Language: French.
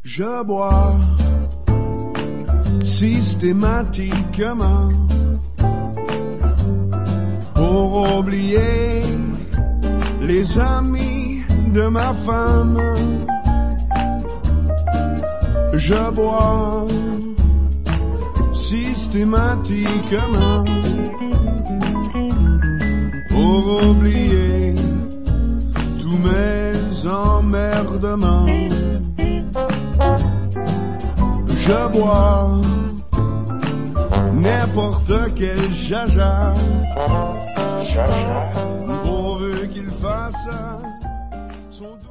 Je bois systématiquement pour oublier les amis de ma femme. Je bois systématiquement pour oublier tous mes emmerdements. Je bois n'importe quel jaja, pourvu qu'il fasse son